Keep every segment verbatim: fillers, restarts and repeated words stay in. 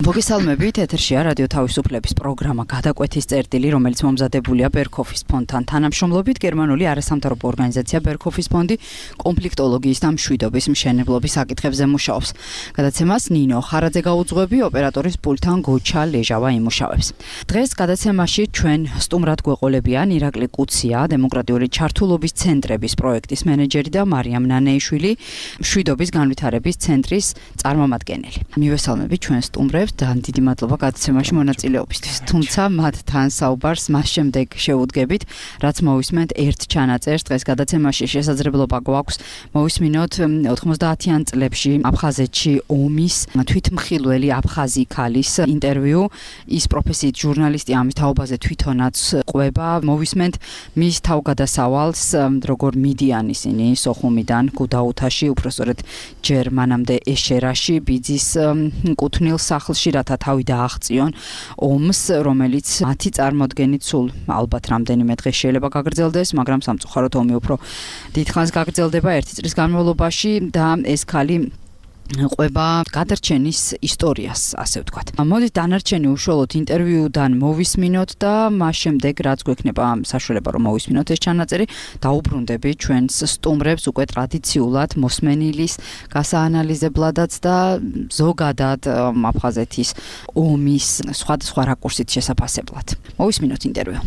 მოგესალმებით, ეთერშია რადიო თავისუფლების პროგრამა გადაკვეთის წერტილი, რომელიც მომზადებულია ბერქოფის ფონდთან თანამშრომლობით. გერმანული არასამთავრობო ორგანიზაცია ბერქოფის ფონდი კონფლიქტოლოგიის და მშვიდობის მშენებლობის საკითხებზე მუშაობს. გადაცემას ნინო ხარაძე გაუძღვები, ოპერატორის პულტთან გოჩა ლეჟავა იმუშავებს. დღეს გადაცემაში ჩვენ სტუმრად გვეყოლებიან ირაკლი კუცია, დემოკრატიული ჩართულობის ცენტრების პროექტის მენეჯერი და მარიამ ნანეიშვილი, მშვიდობის განვითარების ცენტრის წარმომადგენელი. მივესალმებით ჩვენ სტუმრებს და დიდი მადლობა გადაცემაში მონაწილეობისთვის. თუმცა მათთან საუბარს მას შემდეგ შევუდგებით, რაც მოვისმენთ ერთ ჩანაწერს. დღეს გადაცემაში შესაძლებლობა გვაქვს მოვისმინოთ ოთხმოცდაათიან წლებში აფხაზეთში ომის თვითმხილველი აფხაზი ქალის ინტერვიუ. ის პროფესიით ჟურნალისტი, ამის თაობაზე თვითონაც ყვება. მოვისმენთ მის თავგადასავალს, როგორ მიდიან ისინი სოხუმიდან გუდაუთაში, უბრალოდ ჯერ მანამდე ეშერაში, ბიძის კუთვნილ სახლში, რათა თავი დააღწიონ ომს, რომელიც მათი წარმოდგენით სულ ალბათ რამდენიმე დღე შეიძლება გაგრძელდეს, მაგრამ სამწუხაროდ ომი უფრო დიდხანს გაგრძელდება ერთი წლის განმავლობაში და ეს ქალი ყვება გადარჩენის ისტორიას, ასე ვთქვათ. მოდით დანარჩენი უშუალოდ ინტერვიუდან მოვისმინოთ და მას შემდეგ, რაც გვექნება საშუალება, რომ მოვისმინოთ ეს ჩანაწერი, დაუბრუნდებით ჩვენს სტუმრებს უკვე ტრადიციულად მოსმენილის გასაანალიზებლადაც და ზოგადად აფხაზეთის ომის სხვადასხვა რაკურსით შესაფასებლად. მოვისმინოთ ინტერვიუ.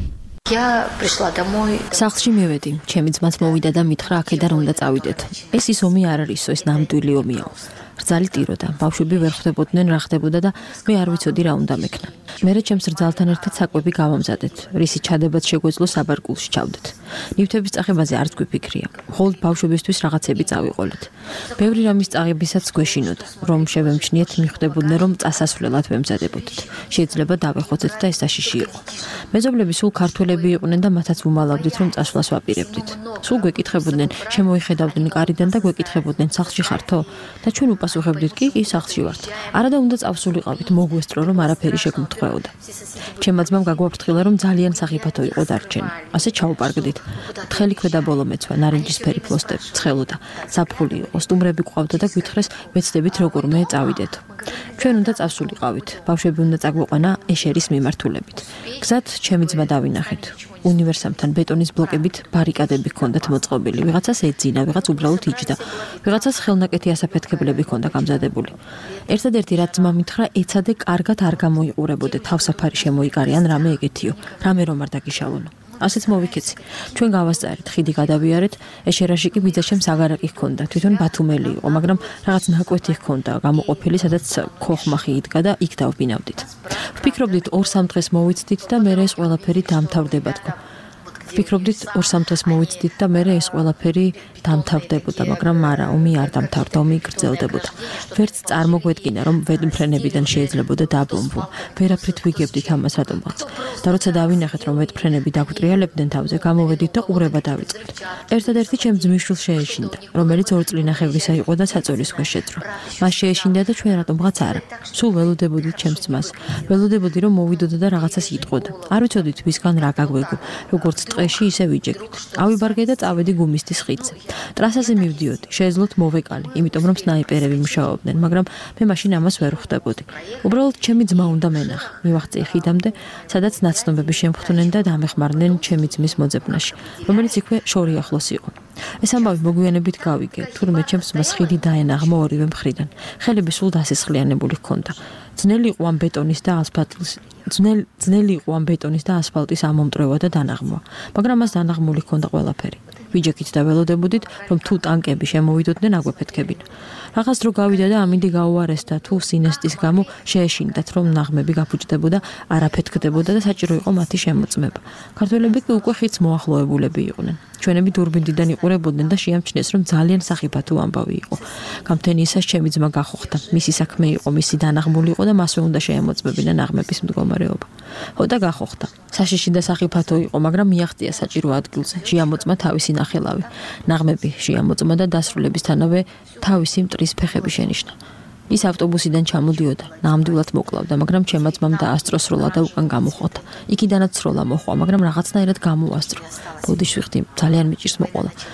სახლში მივედი, ჩემი ძმაც მოვიდა და მითხრა აქედან უნდა წავიდეთ. ეს ის ომი არ არისო, ეს ნამდვილი ომიაო. რძალი ტიროდა, ბავშვები ვერ ხვდებოდნენ რა ხდებოდა და მე არ ვიცოდი რა უნდა მექნა. მერე ჩემს რძალთან ერთად საკვები გავამზადეთ, რისი ჩადებაც შეგვეძლო საბარგულში ჩავდეთ. ნივთების წაღებაზე არც გვიფიქრია, მხოლოდ ბავშვებისთვის რაღაცები წავიყოლეთ. ბევრი რამის წაღებისაც გვეშინოდა, რომ შევემჩნიეთ, მიხვდებოდნენ, რომ წასასვლელად ვემზადებოდით. შეიძლება დავეხოცეთ და ეს საშიში იყო. მეზობლები სულ ქართველები იყვნენ და მათაც უმალავდით, რომ წასვლას ვაპირებდით. სულ გვეკითხებოდნენ, შემოიხედავდნენ კარიდან და გვეკითხებოდნენ, სახლში ხართო? და ჩვენ უპასუხებდით, კი, კი, სახლში ვართ. არა და უნდა წავსულიყავით, მოგვესწრო, რომ არაფერი შეგმთხვეოდა. ჩემმა ძმამ გაგვაფრთხილა, რომ ძალიან სახიფათო იყო დარჩენი. ასე ჩაუპარგდით. თხელი ქვედა ბოლო მეცვა, ნარინჯისფერი ფლოსტები, ცხელოდა, ზაფხული იყო, სტუმრები გვყავდა და გვითხრეს, ვეცდებით როგორმე წავიდეთ. ჩვენ უნდა წავსულიყავით, ბავშვები უნდა წაგვიყვანა ეშერის მიმართულებით. გზად ჩემი ძმა დავინახეთ. უნივერსამთან ბეტონის ბლოკებით ბარიკადები ჰქონდათ მოწყობილი. ვიღაცას ეძინა, ვიღაც უბრალოდ იჯდა. ვიღაცას ხელნაკეთი ასაფეთქებლები ჰქონდა გამზადებული. ერთადერთი რაც ძმა მითხრა, ეცადე კარგად არ გამოიყურებოდე, თავსაფარი შემოიკარე ან რამე ეგეთიო, რამე რომ არ დაგიშალონო. ასეც მოვიქეცი. ჩვენ გავასწარეთ, ხიდი გადავიარეთ, ეშერაში კი ბიძაშემ საგარაკი ჰქონდა, თვითონ ბათუმელი იყო, მაგრამ რაღაც ნაკვეთი ჰქონდა გამოყოფილი, სადაც ქოხმახი იდგა და იქ დავბინავდით. ვფიქრობდით ორ-სამ დღეს მოვიცდით და მერე ეს ყველაფერი დამთავრდება თქო. ვფიქრობდით ორ-სამ დღეს მოვიცდით და მერე ეს ყველაფერი დამთავრდებოდა, მაგრამ არა, ომი არ დამთავრდა, ომი გრძელდებოდა. ვერც წარმოგვედგინა, რომ ვედმფრენებიდან შეიძლებოდა დაბომბვა. ვერაფრით ვიგებდით ამას რატომღაც. და როცა დავინახეთ, რომ ვედმფრენები დაგვტრიალებდნენ თავზე, გამოვედით და ყურება დავიწყეთ. ერთადერთი ჩემ ძმისშვილს შეეშინდა, რომელიც ორ წლინახევრისა იყო და საწოლის ქვეშ შეძრო. მას შეეშინდა და ჩვენ რატომღაც არა. სულ ველოდებოდით ჩემს ძმას. ველოდებოდი, რომ მოვიდოდა და რაღაცას იტყოდა. არ ვიცოდით ვისგან რა გაგვეგო, როგორც ტყეში ისე ვიჯექით. ავიბარგე და წავედი გუმისტის ხიდზე. ტრასაზე მივდიოდი, შეეძლოთ მოვეკალი, იმიტომ რომ სნაიპერები მუშაობდნენ, მაგრამ მე მაშინ ამას ვერ ხვდებოდი. უბრალოდ ჩემი ძმა უნდა მენახა. მივაღწიე ხიდამდე, სადაც ნაცნობები შემხვდნენ და დამეხმარდნენ ჩემი ძმის მოძებნაში, რომელიც იქვე შორი ახლოს იყო. ეს ამბავი მოგვიანებით გავიგე, თურმე ჩემს ძმას ხიდი დაენაღმა ორივე მხრიდან. ხელები სულ დასესხლიანებული ჰქონდა. ძნელი იყო ამ ბეტონის და ასფალტის ძნელი ძნელი იყო ამ ბეტონის და ასფალტის ამომტრევა და დანაღმვა, მაგრამ მას დანაღმული ჰქონდა ყველაფერი. ვიჯექით და ველოდებოდით, რომ თუ ტანკები შემოვიდოდნენ, აგვეფეთქებინ. რაღაც დრო გავიდა და ამინდი გაუარეს და თუ სინესტის გამო შეეშინდათ, რომ ნაღმები გაფუჭდებოდა, არაფეთქდებოდა და საჭირო იყო მათი შემოწმება. ქართველები კი უკვე ხიდს მოახლოებულები იყვნენ. ჩვენები დურბინდიდან იყურებოდნენ და შეამჩნიეს, რომ ძალიან სახიფათო ამბავი იყო. გამთენიისას ჩემი ძმა გახოხდა. მისი საქმე იყო, მისი დანაღმული იყო და მასვე უნდა შეემოწმებინა ნაღმების მდგომარეობა. ხო და გახოხდა. საშიში და სახიფათო იყო, მაგრამ მიაღწია საჭირო ადგილზე. შეამოწმა თავისი ნახელავი. ნაღმები შეამოწმა და დასრულებისთანავე თავისი მტრის ფეხები შენიშნა. ის ავტობუსიდან ჩამოდიოდა, ნამდვილად მოკლავდა, მაგრამ ჩემმა ძმამ დაასწრო სროლა და უკან გამოხვდა. იქიდანაც სროლა მოხვა, მაგრამ რაღაცნაირად გამოასწრო. ბოდიშვიხდი ძალიან მიჭირს მოყოლა.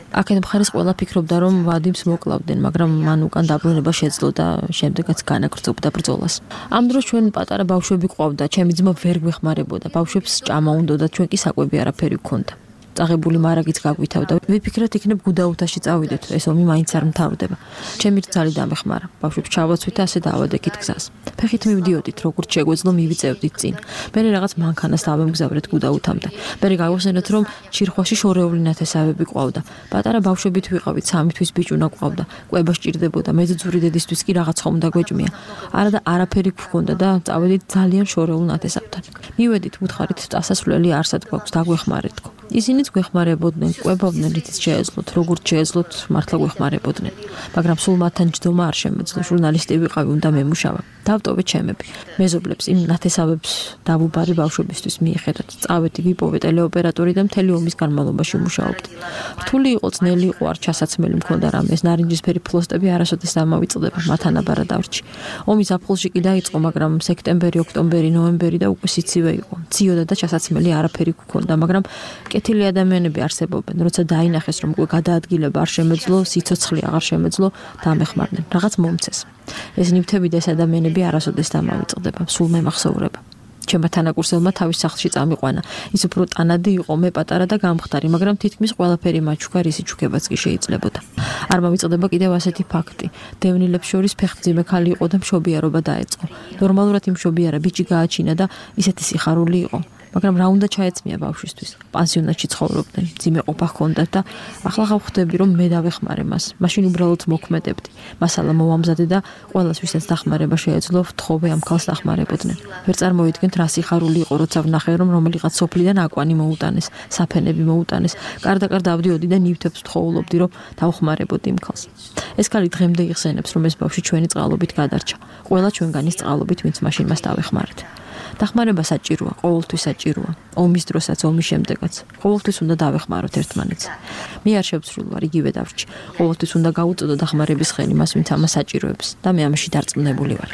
აქეთ მხარეს ყველა ფიქრობდა, რომ ვადიმს მოკლავდნენ, მაგრამ მან უკან დაბრუნება შეძლო და შემდეგაც განაგრძობდა ბრძოლას. ამ დროს ჩვენ პატარა ბავშვები ყავდა, ჩემი ძმა ვერ გვეხმარებოდა, ბავშვებს ჭამა უნდოდა, ჩვენ კი საკვები არაფერი გქონდა. წაღებული მარაგიც გაგვითავდა. ვიფიქრეთ, იქნებ გუდაუთაში წავიდეთ, ეს ომი მაინც არ მთავრდება. ჩემი რძალი დამეხმარა. ბავშვებს ჩავაცვით და ასე დავადექით გზას. ფეხით მივდიოდით, როგორც შეგვეძლო მივიწევდით წინ. მე რაღაც მანქანას დავემგზავრეთ გუდაუთამდე. მე გავახსენეთ, რომ ჩირხვაში შორეული ნათესავები ყავდა. პატარა ბავშვებით ვიყავით, სამი თვის ბიჭუნა ყავდა. კვება სჭირდებოდა, მეძძური დედისთვის კი რაღაც ხომ დაგვეჭმია. არა და არაფერი გქონდა და წავედით ძალიან შორეულ ნათესავთან. მივედით, უთხარით, წასასვლელი არსად გვაქვს, დაგვეხმარეთ. ისინიც გვეხმარებოდნენ, კვებავდნენ, რითიც შეეძლოთ, როგორც შეეძლოთ, მართლა გვეხმარებოდნენ. მაგრამ სულ მათთან ჯდომა არ შემეძლო, ჟურნალისტი ვიყავი, უნდა მემუშავა. დავტოვე ჩემები. მეზობლებს იმ ნათესავებს დავუბარი ბავშვებისთვის მიეხედათ. წავედი, ვიპოვე ტელეოპერატორი და მთელი ომის განმავლობაში მუშაობდი. რთული იყო, ძნელი იყო, არ ჩასაცმელი მქონდა რამე, ეს ნარინჯისფერი ფლოსტები არასოდეს დამავიწყდება, მათ ანაბარა დავრჩი. ომი ზაფხულში კი დაიწყო, მაგრამ სექტემბერი, ოქტომბერი, ნოემბერი და უკვე სიცივე იყო. ციოდა და ჩასაცმელი არაფერი გქონდა, მაგრამ კეთილი ადამიანები არსებობენ, როცა დაინახეს, რომ უკვე გადაადგილება არ შემეძლო, სიცოცხლე აღარ შემეძლო, დამეხმარდნენ. რაღაც მომცეს. ეს ნივთები და ეს ადამიანები არასოდეს დამავიწყდება, სულ მემახსოვრება. ჩემმა თანაკურსელმა თავის სახლში წამიყვანა. ის უფრო ტანადი იყო, მე პატარა და გამხდარი, მაგრამ თითქმის ყველაფერი მაჩუქა, რისი ჩუქებაც კი შეიძლებოდა. არ მომიწოდება კიდევ ასეთი ფაქტი. დევნილებს შორის ფეხმძიმე ხალი იყო და მშობიარობა დაეწყო. ნორმალურად იმ მშობიარა ბიჭი გააჩინა და ისეთი სიხარული იყო. მაგრამ რა უნდა ჩაეწმია ბავშვისთვის? პანსიონატში ცხოვრობდნენ, ძიმე ყოფა ჰქონდათ და ახლა გავხვდები, რომ მე დავეხმარე მას. მაშინ უბრალოდ მოქმედებდი. მასალა მოვამზადე და ყველას ვისაც დახმარება შეეძლო, ვთხოვე ამ ქალს დახმარებოდნენ. ვერ წარმოვიდგენთ, რა სიხარული იყო, როცა ვნახე, რომ რომელიღაც სოფლიდან აკვანი მოუტანეს, საფენები მოუტანეს. კარდაკარ დავდიოდი და ნივთებს ვთხოვულობდი, რომ დავხმარებოდი იმ ქალს. ეს ქალი დღემდე იხსენებს, რომ ეს ბავშვი ჩვენი წყალობით გადარჩა. ყველა ჩვენგანის წყალობით, ვინც მაშინ მას დავეხმარეთ. დახმარება საჭიროა, ყოველთვის საჭიროა. ომის დროსაც, ომის შემდეგაც. ყოველთვის უნდა დავეხმაროთ ერთმანეთს. მე არ შევცვლილ ვარ, იგივე დავრჩი. ყოველთვის უნდა გაუწოდო დახმარების ხელი მას, ვინც ამას საჭიროებს და მე ამაში დარწმუნებული ვარ.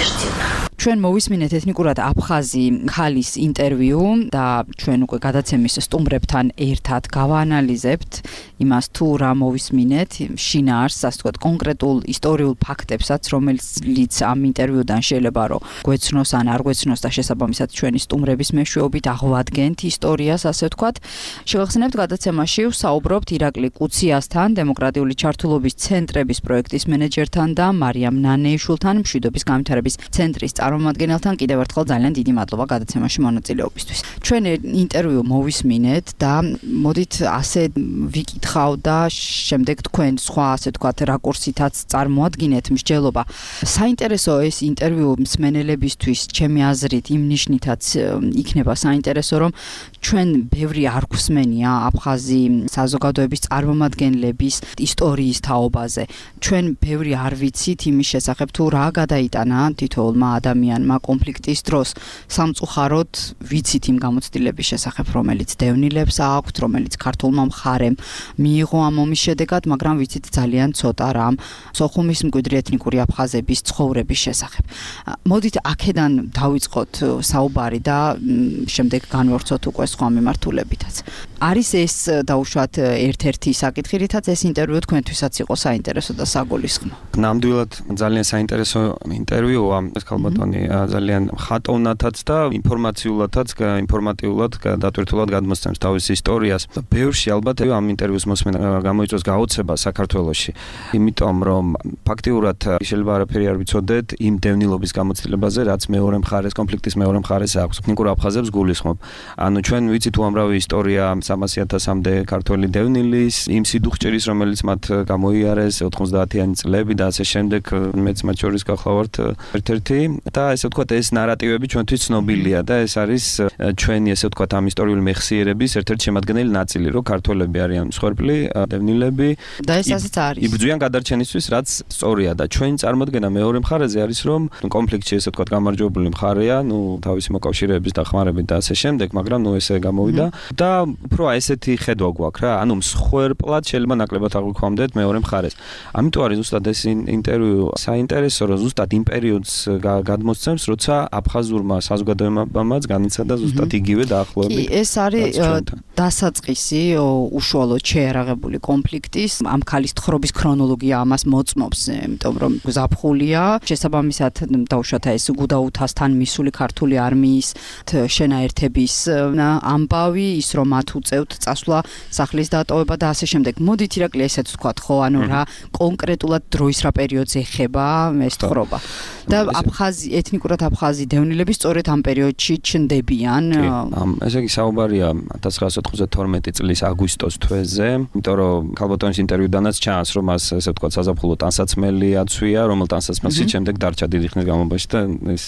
ჩვენ მოვისმინეთ ეთნიკურად აფხაზი ქალის ინტერვიუ და ჩვენ უკვე გადაცემის სტუმრებთან ერთად გავაანალიზებთ იმას, თუ რა მოვისმინეთ შინაარსს, ასე ვთქვათ, კონკრეტულ ისტორიულ ფაქტებსაც, რომელიც ამ ინტერვიუდან შეიძლება რომ გვეცნოს ან არ გვეცნოს და შესაბამისად ჩვენი სტუმრების მეშვეობით აღვადგენთ ისტორიას, ასე ვთქვათ. შევახსენებთ გადაცემაში ვსაუბრობთ ირაკლი კუციასთან, დემოკრატიული ჩართულობის ცენტრების პროექტის მენეჯერთან და მარიამ ნანეიშვილთან, მშვიდობის განვითარების ცენტრის წარმომადგენელთან. კიდევ ერთხელ ძალიან დიდი მადლობა გადაცემაში მონაწილეობისთვის. ჩვენ ინტერვიუ მოვისმინეთ და მოდით ასე ვიკითხავ და შემდეგ თქვენ სხვა ასე ვთქვათ რაკურსითაც წარმოადგინეთ მსჯელობა. საინტერესო ეს ინტერვიუ მსმენელებისთვის, ჩემი აზრით, იმ ნიშნითაც იქნება საინტერესო, რომ ჩვენ ბევრი არ გვსმენია აფხაზი საზოგადოების წარმომადგენლების ისტორიის თაობაზე. ჩვენ ბევრი არ ვიცით იმის შესახებ, თუ რა გადაიტანა თითოეულმა ადამიანმა კონფლიქტის დროს. სამწუხაროდ ვიცით იმ გამოცდილების შესახებ, რომელიც დევნილებს აქვთ, რომელიც ქართულმა მხარემ მიიღო ამ ომის შედეგად, მაგრამ ვიცით ძალიან ცოტა რამ სოხუმის მკვიდრი ეთნიკური აფხაზების ცხოვრების შესახებ. მოდით აქედან დავიწყოთ საუბარი და შემდეგ განვავრცოთ უკვე სხვა მიმართულებითაც. არის ეს დაუშვათ ერთ-ერთი საკითხი, რითაც ეს ინტერვიუ თქვენთვისაც იყო საინტერესო და საგულისხმო. ნამდვილად ძალიან საინტერესო ინტერვიუა, ეს ქალბატონი ძალიან ხატოვნათაც და ინფორმაციულადაც, ინფორმატიულად დატვირთულად გადმოსცემს თავის ისტორიას. ბევრში ალბათ ამ ინტერვიუს მოსმენა გამოიწვევს გაოცება საქართველოში, იმიტომ რომ ფაქტიურად შეიძლება არაფერი არ ვიცოდეთ იმ დევნილობის გამოცდილებაზე, რაც მეორე მხარეს, კონფლიქტის მეორე მხარეს აქვს. ეთნიკურ აფხაზებს გულისხმობ. ანუ ჩვენ ვიცით უამრავი ისტორია სამასი ათასამდე ქართველი დევნილის, იმ სიდუხჭერის, რომელიც მათ გამოიარეს ოთხმოცდაათიანი წლები და ასე შემდეგ, მეც მათ შორის გახლავართ ერთ-ერთი და ესე ვთქვათ, ეს ნარატივები ჩვენთვის ცნობილია და ეს არის ჩვენი ესე ვთქვათ ამ ისტორიული მეხსიერების ერთ-ერთი შემადგენელი ნაწილი, რომ ქართველები არიან მსხვერპლი, დევნილები და ეს ასეც არის. იბრძვიან გადარჩენისთვის, რაც სწორია და ჩვენი წარმოდგენა მეორე მხარეზე არის, რომ კონფლიქტში ესე ვთქვათ გამარჯვებული მხარეა, ნუ თავისი მოკავშირეების დახმარებით და ასე შემდეგ, მაგრამ ნუ ესე გამოვიდა და უფრო ესეთი ხედვა გვაქვს რა, ანუ მსხვერპლად შეიძლება ნაკლებად აღვიქვამდეთ მეორე მხარეს. ამიტომ არის ზუსტად ეს ინტერვიუ საინტერესო, რომ ზუსტად იმ პერიოდს გადმოსცემს, როცა აფხაზურმა საზოგადოებამაც განიცადა ზუსტად იგივე დაახლოებით. კი, ეს არის დასაწყისი უშუალოდ შეერაღებული კონფლიქტის, ამ ქალის თხრობის ქრონოლოგია ამას მოწმობს, იმიტომ რომ ზაფხულია, შესაბამისად დავუშვათ ეს გუდაუთასთან მისული ქართული არმიის შენაერთების ამბავი, ის რომ მათ უწევთ წასვლა სახლის დატოვება და ასე შემდეგ. მოდით ირაკლი ესეც ვთქვათ, ხო, ანუ რა კონკრეტულად დროის რა პერიოდს ეხება ეს თხრობა. და აფხაზი ეთნიკურად აფხაზი დევნილები სწორედ ამ პერიოდში ჩნდებიან. ესე იგი საუბარია ათას ცხრაასი ოცდათორმეტი წლის აგვისტოს თვეზე, იმიტომ რომ ქალბატონის ინტერვიუდანაც ჩანს, რომ მას ესე ვთქვათ საზაფხულო ტანსაცმელი აცვია, რომელ ტანსაცმელშიც შემდეგ დარჩა დიდი ხნის განმავლობაში და ეს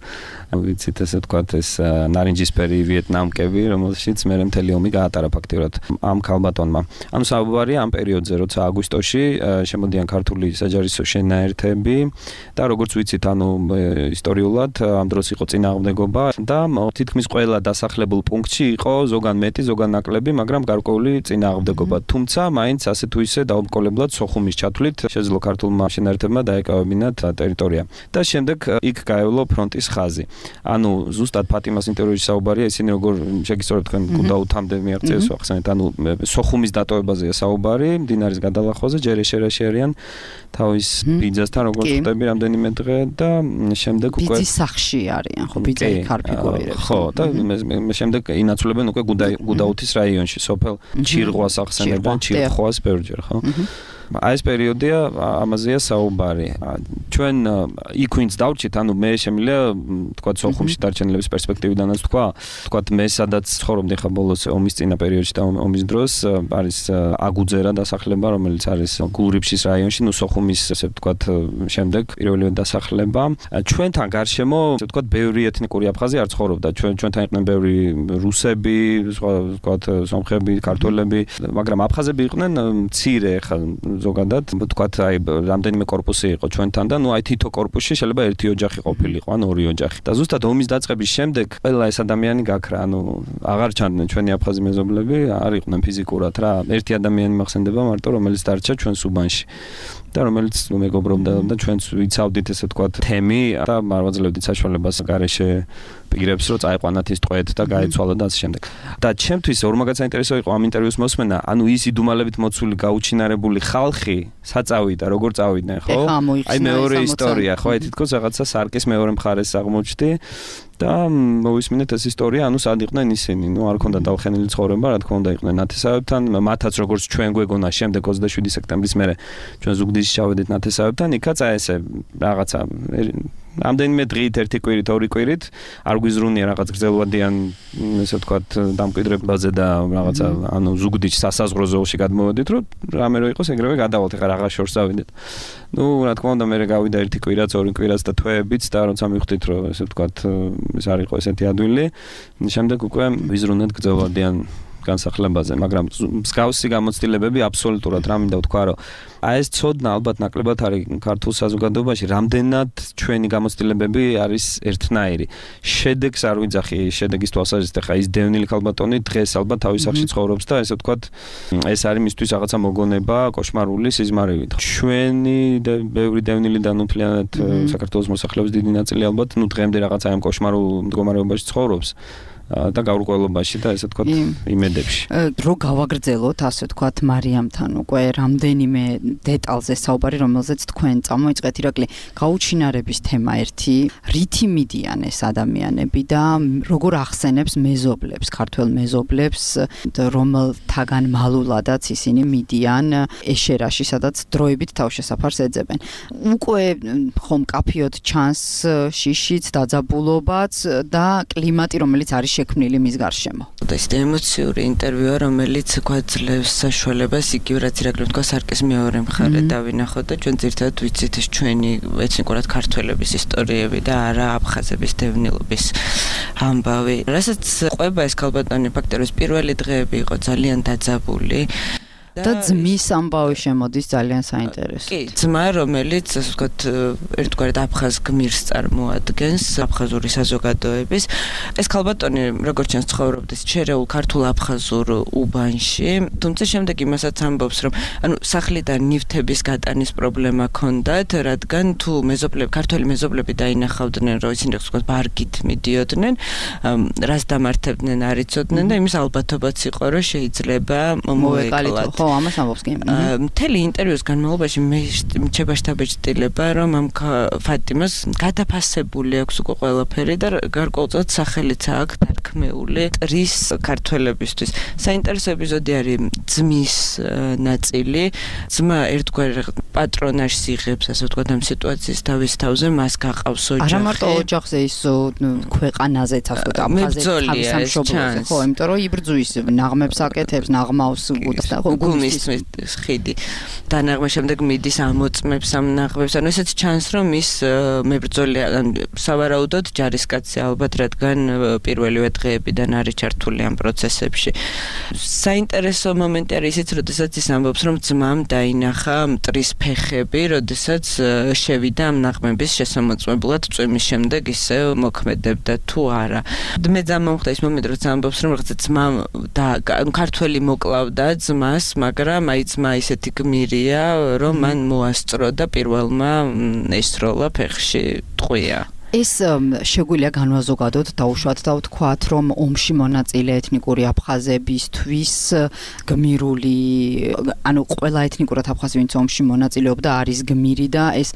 ვიცით ესე ვთქვათ ეს ნარინჯისფერი ვიეტნამკები, რომელშიც მე მთელი ომი გაატარა ფაქტიურად ამ ქალბატონმა. ანუ საუბარია ამ პერიოდზე, როცა აგვისტოში შემოდიან ქართული საჯარისო შენაერთები და როგორც ვიცით, ანუ ისტორიულად ამ დროს იყო წინააღმდეგობა და თითქმის ყველა დასახლებულ პუნქტში იყო ზოგან მეტი, ზოგან ნაკლები, მაგრამ გარკვეული წინააღმდეგობა. თუმცა მაინც ასე თუ ისე დაუმკოლებლად სოხუმის ჩათვლით შეძლო ქართულმა შენაერთებმა დაეკავებინათ ტერიტორია. და შემდეგ იქ გაევლო ფრონტის ხაზი. ანუ ზუსტად ფატიმას ინტერვიუში საუბარია, ისინი როგორ შეგისწორებთ თქვენ გუდაუთამდე მიაღწიეს ახსენეთ, ანუ სოხუმის დატოვებაზეა საუბარი, მდინარის გადალახვაზე, ჯერ ეშერაში არიან თავის ბიძასთან როგორც ხდები რამდენიმე დღე და შემდეგ უკვე ბიძის სახში არიან, ხო, ბიძა იქ არ ფიგურირებს. ხო, და შემდეგ ინაცვლებენ უკვე გუდაუთის რაიონში, სოფელ ჩირღვას ახსენებენ, ჩირხვას ბევრჯერ, ხო? აი ეს პერიოდია, ამაზეა საუბარი. ჩვენ იქ ვინც დავჭით, ანუ მე შემიძლია თქვა სოხუმში დარჩენილების პერსპექტივიდანაც თქვა, თქვა მე სადაც ცხოვრობდი ხა ბოლოს ომის წინა პერიოდში და ომის დროს არის აგუძერა დასახლება, რომელიც არის გულრიფშის რაიონში, ნუ სოხუმის ესე ვთქვა შემდეგ პირველივე დასახლება. ჩვენთან გარშემო ესე ვთქვა ბევრი ეთნიკური აფხაზი არ ცხოვრობდა. ჩვენ ჩვენთან იყვნენ ბევრი რუსები, სხვა ვთქვა სომხები, ქართველები, მაგრამ აფხაზები იყვნენ მცირე ხა ზოგადად ვთქვათ აი რამდენიმე корпуსი იყო ჩვენთან და ნუ აი თითო корпуსში შეიძლება ერთი ოჯახი ყოფილიყო ან ორი ოჯახი და ზუსტად ომის დაწყების შემდეგ ყველა ეს ადამიანი გაქრა ანუ აღარ ჩანდნენ ჩვენი აფხაზი მეზობლები არ იყვნენ ფიზიკურად რა ერთი ადამიანი მახსენდება მარტო რომელიც დარჩა ჩვენს უბანში და რომელიც მეგობრობდა და ჩვენც ვიცავდით ესე ვთქვათ თემი და მარვაძლებდით საშუალებას გარეშე პირებს რომ წაიყვანათ ის ტყვეთ და გაეცვალა და ასე შემდეგ. და ჩემთვის ორმაგაც საინტერესო იყო ამ ინტერვიუს მოსმენა, ანუ ის იდუმალებით მოცული გაუჩინარებული ხალხი საწავიდა, როგორ წავიდნენ, ხო? აი მეორე ისტორია, ხო? აი თითქოს რაღაცა სარკის მეორე მხარეს აღმოჩნდი და მოვისმინეთ ეს ისტორია, ანუ სად იყვნენ ისინი, ნუ არ ქონდა დავხენილი ცხოვრება, რა თქმა უნდა იყვნენ ნათესავებთან, მათაც როგორც ჩვენ გვეგონა შემდეგ ოცდაშვიდი სექტემბრის მერე ჩვენ ზუგდიდში ჩავედით ნათესავებთან, იქაც აი ესე რაღაცა ამდენიმე დღით, ერთი კვირით, ორი კვირით არ გვიზრუნია რაღაც გრძელვადიან, ესე ვთქვათ, დამკვიდრებაზე და რაღაცა, ანუ ზუგდიდში სასაზღვრო ზოლში გადმოვედით, რომ რამე რო იყოს, ეგრევე გადავალთ, ეხლა რაღაც შორს ავიდეთ. ნუ, რა თქმა უნდა, მე გავიდა ერთი კვირაც, ორი კვირაც და თვეებიც და როცა მივხვდით, რომ ესე ვთქვათ, ეს არ იყო ესეთი ადვილი, შემდეგ უკვე ვიზრუნეთ გრძელვადიან განსახლებაზე, მაგრამ მსგავსი გამოცდილებები აბსოლუტურად რა მინდა ვთქვა, რომ აი ეს ცოდნა ალბათ ნაკლებად არის ქართულ საზოგადოებაში, რამდენად ჩვენი გამოცდილებები არის ერთნაირი. შედეგს არ ვიძახი, შედეგის თვალსაზრისით, ხა ის დევნილი ქალბატონი დღეს ალბათ თავის სახში ცხოვრობს და ესე ვთქვათ, ეს არის მისთვის რაღაცა მოგონება, კოშმარული სიზმარივით. ჩვენი ბევრი დევნილი და ნუ მთლიანად საქართველოს მოსახლეობის დიდი ნაწილი ალბათ ნუ დღემდე რაღაცა ამ კოშმარულ მდგომარეობაში ცხოვრობს. და გაურკვევლობაში და ესე ვთქვათ იმედებში. რო გავაგრძელოთ, ასე ვთქვათ, მარიამთან უკვე რამდენიმე დეტალზე საუბარი, რომელზეც თქვენ წამოიწყეთ ირაკლი, გაუჩინარების თემა ერთი, რითი მიდიან ეს ადამიანები და როგორ ახსენებს მეზობლებს, ქართველ მეზობლებს, რომელთაგან მალულადაც ისინი მიდიან ეშერაში, სადაც დროებით თავშესაფარს ეძებენ. უკვე ხომ კაფიოდ ჩანს შიშიც, დაძაბულობაც და კლიმატი, რომელიც არის შექმნილი მის გარშემო. ეს ემოციური ინტერვიუა, რომელიც გვაძლევს საშუალებას იგივე რაც ირაკლი თქვა სარკის მეორე მხარე დავინახოთ და ჩვენ ძირითადად ვიცით ეს ჩვენი ეთნიკურად ქართველების ისტორიები და არა აფხაზების დევნილობის ამბავი. რასაც ყვება ეს ქალბატონი ფაქტობრივად პირველი დღეები იყო ძალიან დაძაბული. და ძმის ამბავი შემოდის ძალიან საინტერესო. კი, ძმა, რომელიც ასე ვთქვათ, ერთგვარად აფხაზ გმირს წარმოადგენს აფხაზური საზოგადოების. ეს ქალბატონი როგორც ჩანს ცხოვრობს ჩერეულ ქართულ აფხაზურ უბანში, თუმცა შემდეგ იმასაც ამბობს, რომ ანუ სახლიდან ნივთების გატანის პრობლემა ჰქონდათ, რადგან თუ მეზობლები, ქართველი მეზობლები დაინახავდნენ, რომ ისინი ასე ვთქვათ, ბარგით მიდიოდნენ, რას დამართებდნენ არ იცოდნენ და იმის ალბათობაც იყო, რომ შეიძლება მოეკალათ. ხო, ამას ამბობს კი. მთელი ინტერვიუს განმავლობაში მე მრჩება შთაბეჭდილება, რომ ამ ფატიმას გადაფასებული აქვს უკვე ყველაფერი და გარკვეულწილად სახელიც აქვს დარქმეული ტრის ქართველებისთვის. საინტერესო ეპიზოდი არის ძმის ნაწილი. ძმა ერთგვარ პატრონაჟს იღებს, ასე ვთქვათ, ამ სიტუაციის თავის თავზე, მას გაყავს ოჯახი. არა მარტო ოჯახზე, ის ქვეყანაზეც, ასე ვთქვათ, აფხაზეთს სამშობლოზე, ხო, იმიტომ რომ იბრძვის, ნაღმებს აკეთებს, ნაღმავს და გუმის ხიდი. და ნაღმის შემდეგ მიდის ამოწმებს ამ ნაღმებს. ანუ ესეც ჩანს, რომ ის მებრძოლი, სავარაუდოდ ჯარისკაცი ალბათ, რადგან პირველივე დღეებიდან არის ჩართული ამ პროცესებში. საინტერესო მომენტი არის ისიც, როდესაც ის ამბობს, რომ ძმამ დაინახა მტრის ფეხები, როდესაც შევიდა ამ ნაღმების შესამოწმებლად, წვიმის შემდეგ ისე მოქმედებდა თუ არა. მე დამამხდა ის მომენტი, როცა ამბობს, რომ რაღაცა ძმამ და ქართველი მოკლავდა ძმას, მაგრამ აი ძმა ისეთი გმირია, რომ მან მოასწრო და პირველმა ესროლა ფეხში ტყვია. ეს შეგვიძლია განვაზოგადოთ დაუშვათ და ვთქვათ, რომ ომში მონაწილე ეთნიკური აფხაზებისთვის გმირული, ანუ ყველა ეთნიკურად აფხაზი, ვინც ომში მონაწილეობდა, არის გმირი და ეს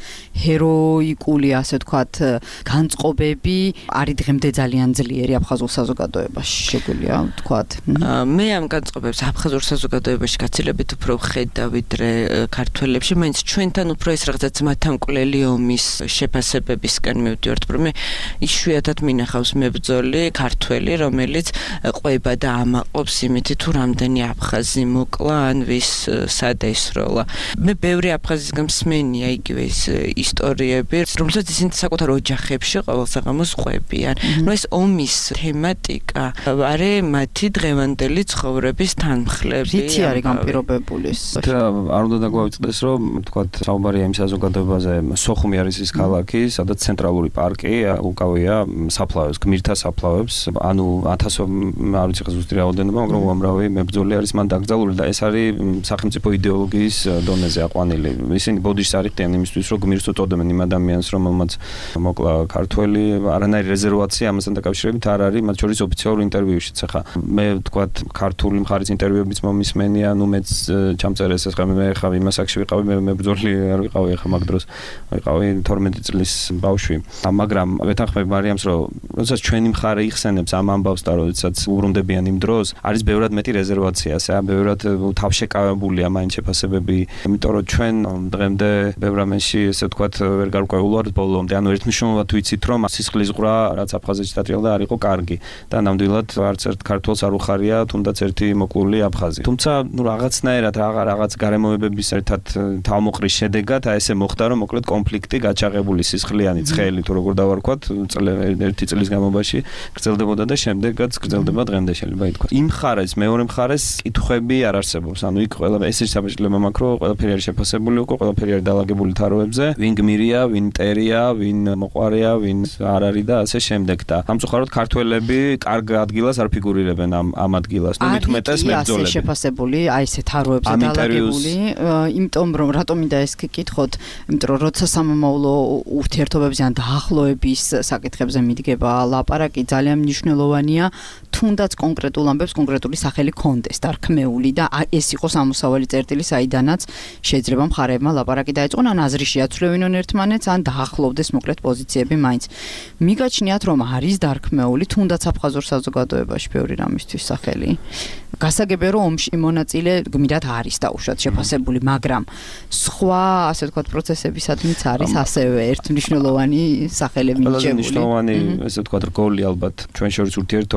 ჰეროიკული, ასე ვთქვათ, განწყობები არის დღემდე ძალიან ძლიერი აფხაზურ საზოგადოებაში, შეგვიძლია ვთქვათ. მე ამ განწყობებს აფხაზურ საზოგადოებაში გაცილებით უფრო ვხედავ ვიდრე ქართველებში, მაინც ჩვენთან უფრო ეს რაღაცა ძმათამკვლელი ომის შეფასებებისკენ მივდივართ. მე იშვიათად მინახავს მებრძოლი ქართველი, რომელიც ყვება და ამაყობს იმითი თუ რამდენი აფხაზი მოკლა ან ვის სად ესროლა. მე ბევრი აფხაზისგან მსმენია იგივე ის ისტორიები, რომელსაც ისინი საკუთარ ოჯახებში ყოველ საღამოს ყვებიან. ნუ ეს ომის თემატიკა არის მათი დღევანდელი ცხოვრების თანმხლები. რითი არის განპირობებული? არ უნდა დაგვავიწყდეს, რომ თქვათ საუბარია იმ საზოგადოებაზე, სოხუმი არის ის ქალაქი, სადაც ცენტრალური პარკი უკავია საფლავებს, გმირთა საფლავებს, ანუ ათასო არ ვიცი ზუსტი რაოდენობა, მაგრამ უამრავი მებრძოლი არის მან დაკრძალული და ეს არის სახელმწიფო იდეოლოგიის დონეზე აყვანილი. ისინი ბოდიშს არიხდიან იმისთვის, რომ გმირს უწოდებენ იმ ადამიანს, რომელმაც მოკლა ქართველი, არანაირი რეზერვაცია ამასთან დაკავშირებით არ არის, მათ შორის ოფიციალურ ინტერვიუშიც. ახლა მე ვთქვათ, ქართული მხარის ინტერვიუებიც მომისმენია, ნუ მეც ჩამწერეს ეს ხა მე ხა იმ ასაკში ვიყავი, მე მებრძოლი არ ვიყავი, ახლა მაგ დროს ვიყავი თორმეტი წლის ბავშვი. მაგრამ ვეთანხმებ მარიამს, რომ როდესაც ჩვენი მხარე იხსენებს ამ ამბავს და როდესაც უბრუნდებიან იმ დროს, არის ბევრად მეტი რეზერვაცია, ასე ბევრად თავშეკავებულია მაინც შეფასებები, იმიტომ რომ ჩვენ დღემდე ბევრ ამაში, ესე ვთქვათ, ვერ გარკვეულვართ ბოლომდე. ანუ ერთმნიშვნელოვნად ვიცით, რომ სისხლის ზღვრა, რაც აფხაზეთში დატრიალდა, არ იყო კარგი და ნამდვილად არც ერთ ქართველს არ უხარია, თუნდაც ერთი მოკლული აფხაზი. თუმცა, ნუ რაღაცნაირად რაღაც გარემოებების ერთად თავმოყრის შედეგად, აი ესე მოხდა, რომ მოკლედ კონფლიქტი გაჩაღებული სისხლიანი ცხელი თუ როგორ დავარქვათ, ერთი წლის განმავლობაში გრძელდებოდა და შემდეგაც გრძელდება დღემდე შეიძლება ითქვას. იმ მხარეს, მეორე მხარეს კითხვები არ არსებობს. ანუ იქ ყველა ეს ის საბჭოება მაქვს, რომ ყველაფერი არის შეფასებული უკვე, ყველაფერი არის დალაგებული თაროებზე, ვინ გმირია, ვინ მტერია, ვინ მოყვარია, ვინ არ არის და ასე შემდეგ და სამწუხაროდ ქართველები კარგ ადგილას არ ფიგურირებენ ამ ამ ადგილას. ნუ მithumetes მებრძოლები. არის შეფასებული, აი ესე თაროებზე დალაგებული, იმიტომ რომ რატომ მინდა ეს გკითხოთ, იმიტომ რომ როცა სამომავლო ურთიერთობებზე ან დაახლოების საკითხებზე მიდგება ლაპარაკი, ძალიან მნიშვნელოვანია, თუნდაც კონკრეტულ ამბებს კონკრეტული სახელი კონდეს დარქმეული და ეს იყოს ამოსავალი წერტილი, საიდანაც შეიძლება მხარეებმა ლაპარაკი დაეწყონ, ან აზრი შეაცვლევინონ ერთმანეთს, ან დაახლოვდეს მოკლედ პოზიციები მაინც. მიგაჩნიათ, რომ არის დარქმეული, თუნდაც აფხაზურ საზოგადოებაში ბევრი რამისთვის სახელი. გასაგებია, რომ ომში მონაწილე გმირად არის დაუშვათ შეფასებული, მაგრამ სხვა, ასე ვთქვათ, პროცესებისადმიც არის ასევე ერთმნიშვნელოვანი სახელები მიჭებული. მნიშვნელოვანი, ესე ვთქვათ, რგოლი ალბათ ჩვენ შორის ურთიერთობის, ხო,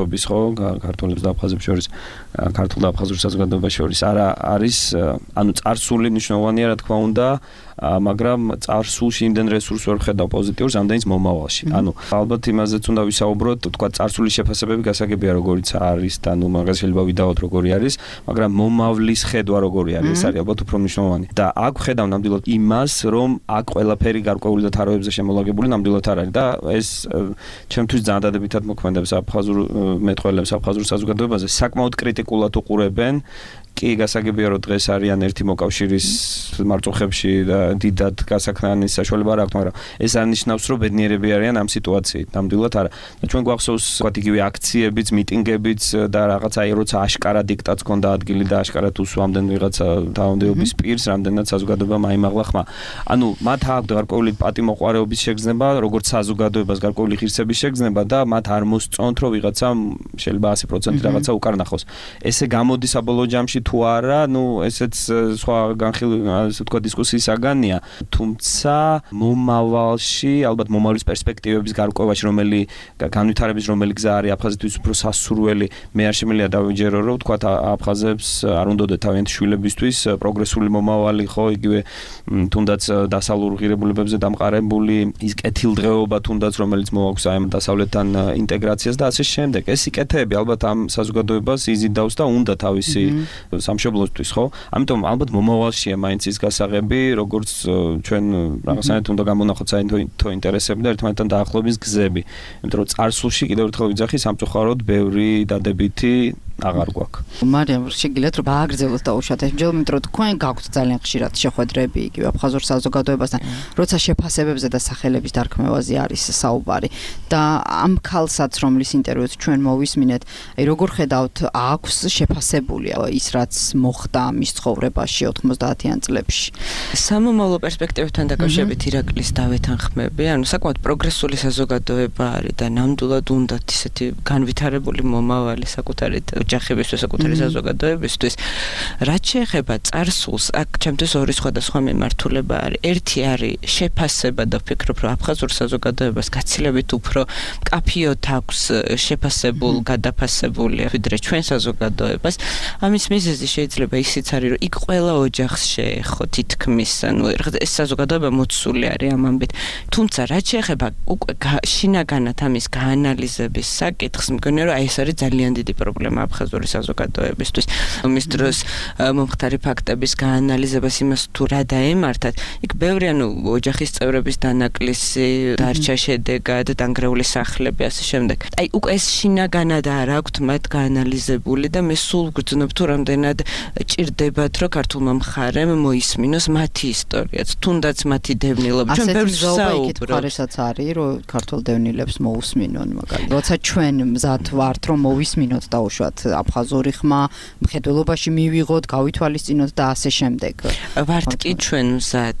ქართველებს და აფხაზებს შორის, ქართულ და აფხაზურ საზოგადოებას შორის არა არის, ანუ წარსული მნიშვნელოვანია რა თქმა უნდა, მაგრამ წარსულში იმდენ რესურსს ვერ ხედავ პოზიტიურს, ამდენიც მომავალში. ანუ ალბათ იმაზეც უნდა ვისაუბროთ, თქვა წარსული შეფასებები გასაგებია როგორიც არის და ნუ მაგას შეიძლება ვიდაოთ როგორი არის, მაგრამ მომავლის ხედვა როგორი არის, ეს არის ალბათ უფრო მნიშვნელოვანი. და აქ ხედავ ნამდვილად იმას, რომ აქ ყველაფერი გარკვეული და თაროებზე შემოლაგებული ნამდვილად არ არის და ეს ჩემთვის ძალიან დადებითად მოქმედებს აფხაზურ მეტყველებს აფხაზურ საზოგადოებაზე, საკმაოდ კრიტიკულად უყურებენ. კი გასაგებია რომ დღეს არიან ერთი მოკავშირის მარწუხებში და დიდად გასაქმნის საშუალება არ აქვს, მაგრამ ეს არ ნიშნავს რომ ბედნიერები არიან ამ სიტუაციით, ნამდვილად არა. და ჩვენ გვახსოვს თქვათ იგივე აქციებიც, მიტინგებიც და რაღაცა აი როცა აშკარა დიქტატს ჰქონდა ადგილი და აშკარად უსვამდნენ ვიღაცა დაუნდეობის პირს, რამდენად საზოგადოებამ აიმაღლა ხმა. ანუ მათ აქვს გარკვეული პატიმოყვარეობის შეგრძნება, როგორც საზოგადოებას გარკვეული ღირსების შეგრძნება და მათ არ მოსწონთ რომ ვიღაცა შეიძლება ასი პროცენტი რაღაცა უკარნახოს. ესე გამოდის საბოლოო ჯამში თუ არა, ნუ ესეც სხვა განხილ ასე თქვა დისკუსიის საგანია, თუმცა მომავალში, ალბათ მომავლის პერსპექტივების გარკვევაში, რომელი განვითარების რომელი გზა არის აფხაზეთის უფრო სასურველი, მე არ შემიძლია დავიჯერო, რომ თქვა აფხაზებს არ უნდათ თავიანთი შვილებისთვის პროგრესული მომავალი, ხო, იგივე თუნდაც დასავლურ ღირებულებებზე დამყარებული, ის კეთილდღეობა თუნდაც რომელიც მოაქვს აი ამ დასავლეთთან ინტეგრაციას და ასე შემდეგ. ეს სიკეთეები ალბათ ამ საზოგადოებას იზიდავს და უნდა თავისი სამშობლოსთვის, ხო? ამიტომ ალბათ მომავალშია მაინც ის გასაღები, როგორც ჩვენ რაღაცნაირად უნდა გამონახოთ საერთო ინტერესები და ერთმანეთთან დაახლოების გზები. იმიტომ რომ წარსულში კიდევ ერთხელ ვიძახი, სამწუხაროდ ბევრი დადებითი აღარ გვაქვს. მარიამ, შეგიძლიათ რომ გააგრძელოთ დაუშვათ ეს ჯერ იმიტომ რომ თქვენ გაქვთ ძალიან ხშირად შეხვედრები იგივე აფხაზურ საზოგადოებასთან, როცა შეფასებებზე და სახელების დარქმევაზე არის საუბარი და ამ ქალსაც რომლის ინტერვიუც ჩვენ მოვისმინეთ, აი როგორ ხედავთ აქვს შეფასებული ის რაც მოხდა მის ცხოვრებაში ოთხმოცდაათიან წლებში. სამომავლო პერსპექტივებთან დაკავშირებით ირაკლის დავეთანხმები, ანუ საკმაოდ პროგრესული საზოგადოება არის და ნამდვილად უნდათ ისეთი განვითარებული მომავალი საკუთარი ოჯახებისთვის, საკუთარი საზოგადოებისთვის. რაც შეეხება წარსულს, აქ ჩემთვის ორი სხვადასხვა მიმართულება არის. ერთი არის შეფასება და ვფიქრობ, რომ აფხაზურ საზოგადოებას გაცილებით უფრო მკაფიოდ აქვს შეფასებულ, გადაფასებული ვიდრე ჩვენ საზოგადოებას. ამის მიზეზი შეიძლება ისიც არის, რომ იქ ყველა ოჯახს შეეხო თითქმის, ანუ ეს საზოგადოება მოცული არის ამ ამბით. თუმცა რაც შეეხება უკვე შინაგანად ამის გაანალიზების საკითხს, მგონია რომ აი ეს არის ძალიან დიდი პრობლემა აფხაზური საზოგადოებისთვის. მის დროს მომხდარი ფაქტების გაანალიზებას იმას თუ რა დაემართათ, იქ ბევრი ანუ ოჯახის წევრების დანაკლისი, დარჩა შედეგად, დანგრეული სახლები ასე შემდეგ. აი უკვე ეს შინაგანად არ აქვთ მათ გაანალიზებული და მე სულ ვგრძნობ თუ რამდენად ჭირდებათ რომ ქართულმა მხარემ მოისმინოს მათი ისტორიაც, თუნდაც მათი დევნილობა. ჩვენ ბევრს ვსაუბრობთ, ესაც არის რომ ქართულ დევნილებს მოусმინონ მაგალითად. როცა ჩვენ მზად ვართ რომ მოვისმინოთ დაუშვათ აფხაზური ხმა, მხედველობაში მივიღოთ, გავითვალისწინოთ და ასე შემდეგ. ვართ კი ჩვენ მზად,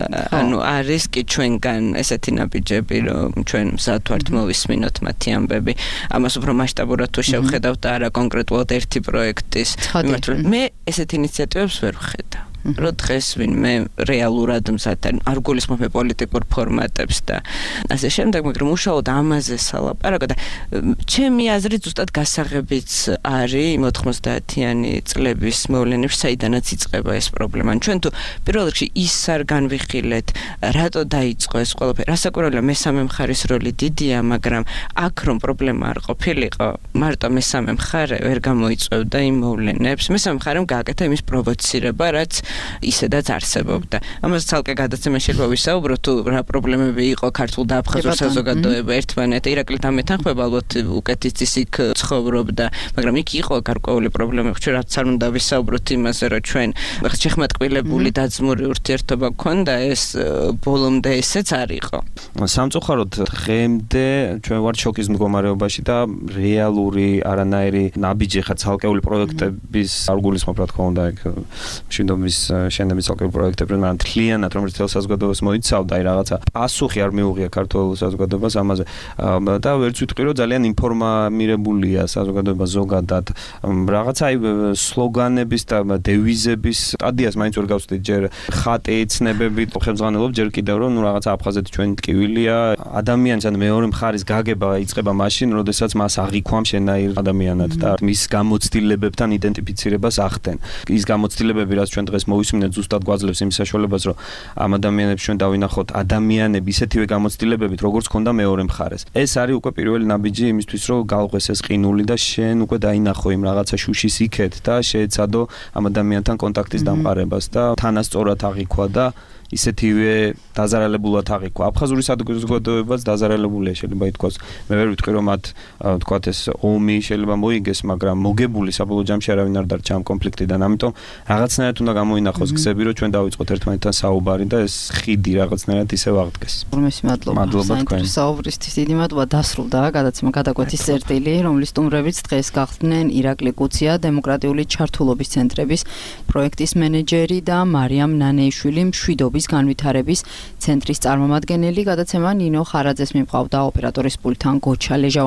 ანუ არის კი ჩვენგან ესეთი ნაბიჯები, რომ ჩვენ მზად ვართ მოვისმინოთ მათი ამბები. ამას უფრო მასშტაბურად თუ შევხედავთ და არა კონკრეტულად ერთი პროექტის. მე ესეთ ინიციატივებს ვერ ვხედავ. რომ დღეს ვინმე რეალურად მზად არ გულისხმობ პოლიტიკურ ფორმატებს და ასე შემდეგ, მაგრამ უშუალოდ ამაზე სალაპარაკო და ჩემი აზრით ზუსტად გასაღებიც არის ოთხმოცდაათიანი წლების მოვლენებში, საიდანაც იწყება ეს პრობლემა. ჩვენ თუ პირველ რიგში ის არ განვიხილეთ, რატო დაიწყო ეს ყველაფერი. რასაკვირველია, მესამე მხარის როლი დიდია, მაგრამ აქ რომ პრობლემა არ ყოფილიყო, მარტო მესამე მხარე ვერ გამოიწვევდა იმ მოვლენებს. მესამე მხარემ გააკეთა იმის პროვოცირება, რაც ისედაც არსებობდა. ამას ცალკე გადაცემა შეიძლება ვისაუბროთ, თუ რა პრობლემები იყო ქართულ და აფხაზურ საზოგადოება ერთმანეთთან. ირაკლი დამეთანხმება, ალბათ უკეთიც ის იქ ცხოვრობდა, მაგრამ იქ იყო გარკვეული პრობლემები. ჩვენ რაც არ უნდა ვისაუბროთ იმაზე, რომ ჩვენ შეხმატკბილებული დაძმური ურთიერთობა გქონდა, ეს ბოლომდე ესეც არ იყო. სამწუხაროდ დღემდე ჩვენ ვართ შოკის მდგომარეობაში და რეალური არანაირი ნაბიჯი ხა ცალკეული პროექტების არ გულისხმობ, რა თქმა უნდა, ეგ მშვიდობის მუზეუმის შენების ცალკეულ პროექტებზე, მაგრამ თლიანად რომელიც თელ საზოგადოებას მოიცავდა, აი რაღაცა პასუხი არ მიუღია ქართულ საზოგადოებას ამაზე. და ვერც ვიტყვი რომ ძალიან ინფორმირებულია საზოგადოება ზოგადად. რაღაცა აი სლოგანების და დევიზების სტადიას მაინც ვერ გავწვდით ჯერ ხატი ცნებებით ხელმძღვანელობ ჯერ კიდევ რომ ნუ რაღაცა აფხაზეთი ჩვენი ტკივილია ადამიანს ან მეორე მხარის გაგება იწყება მაშინ როდესაც მას აღიქვამ შენაირ ადამიანად და მის გამოცდილებებთან იდენტიფიცირებას ახდენ. ის გამოცდილებები რაც ჩვენ დღეს მოვისმინეთ ზუსტად გვაძლევს იმ საშუალებას რომ ამ ადამიანებს ჩვენ დავინახოთ ადამიანები ისეთივე გამოცდილებებით როგორც ქონდა მეორე მხარეს. ეს არის უკვე პირველი ნაბიჯი იმისთვის რომ galvqves ეს ყინული და შენ უკვე დაინახო იმ რაღაცა შუშის იქეთ და შეეცადო ამ ადამიანთან კონტაქტის დამყარებას და თანასწორად აღიქვა და ისეთივე დაზარალებულად აღიქვა. აფხაზური საზოგადოებაც დაზარალებულია შეიძლება ითქვას. მე ვერ ვიტყვი რომ მათ თქვათ ეს ომი შეიძლება მოიგეს, მაგრამ მოგებული საბოლოო ჯამში არავინ არ დარჩა ამ კონფლიქტიდან. ამიტომ რაღაცნაირად უნდა გამოინახოს გზები, რომ ჩვენ დავიწყოთ ერთმანეთთან საუბარი და ეს ხიდი რაღაცნაირად ისევ აღდგეს. მის მადლობა. მადლობა თქვენ. საუბრისთვის დიდი მადლობა. დასრულდა გადაცემა გადაკვეთის წერტილი, რომლის სტუმრებიც დღეს გახდნენ ირაკლი კუცია, დემოკრატიული ჩართულობის ცენტრების პროექტის მენეჯერი და მარიამ ნანეიშვილი, მშვიდობის განვითარების ცენტრის წარმომადგენელი. გადაცემა ნინო ხარაძეს მიმყავდა ოპერატორის პულტთან გოჩა ლეჟა.